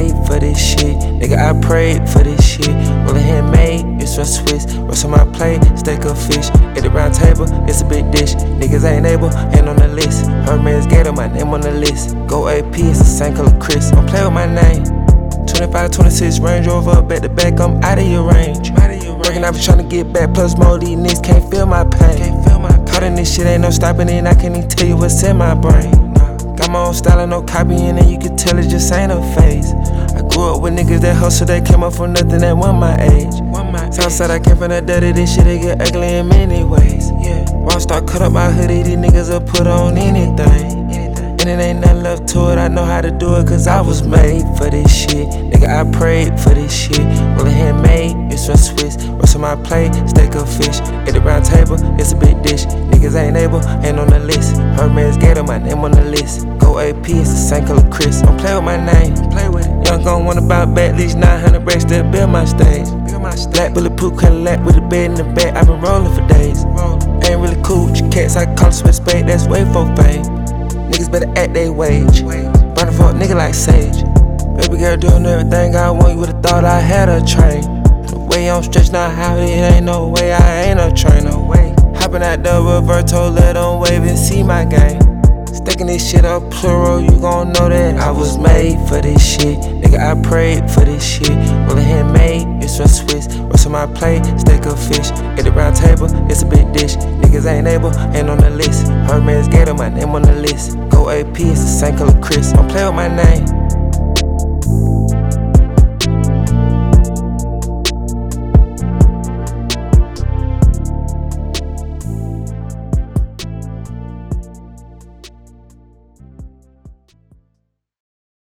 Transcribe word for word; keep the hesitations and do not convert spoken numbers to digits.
made for this shit. Nigga, I prayed for this shit. Rollin' handmade, it's from Swiss. Rest on my plate, steak of fish. At the round table, it's a big dish. Niggas ain't able, ain't on the list. Hermes Gator, my name on the list. Go A P, it's the same color Chris. Don't play with my name. twenty-five, twenty-six, Range Rover, back to back, I'm out of your range. Working, I be tryna get back, plus more these niggas can't feel my pain. Caught in this shit, ain't no stopping it, I can't even tell you what's in my brain. Got my own style and no copying, and you can tell it just ain't a phase. I grew up with niggas that hustle, they came up from nothing, that won my age. Southside, I came from the dirty, this shit, they get ugly in many ways. Rockstar cut up my hoodie, these niggas will put on anything. And it ain't nothing left to it, I know how to do it, cause I was made for this shit. Nigga, I prayed for this shit. Rollin' handmade, it's from Swiss. Rest on my plate, steak of fish. At the round table, it's a big dish. Niggas ain't able, ain't on the list. Hermes Gator, my name on the list. Go A P, it's the same color Chris. Don't play with my name, play with it. Young gon' wanna buy back these nine hundred racks that build my stage. Black bulletproof Cadillac with a bed in the back, I been rollin' for days. Ain't really cool with your cats, I call it sweat spade, that's way for fame. Niggas better act they wage. Burn a fuck nigga like Sage. Baby girl doing everything I want, you would've thought I had a train. The way I'm stretched now, how it ain't no way, I ain't a trainer. Hopping out the Roberto, let them wave and see my game. Stacking this shit up plural, you gon' know that I was made for this shit. Nigga, I prayed for this shit. Rollin' handmade, it's from Swiss. Rest on my plate, steak of fish. At the round table, it's a big dish. Niggas ain't able, ain't on the list. Hermes Gator, my name on the list. Go A P, it's the same color Chris. Don't play with my name.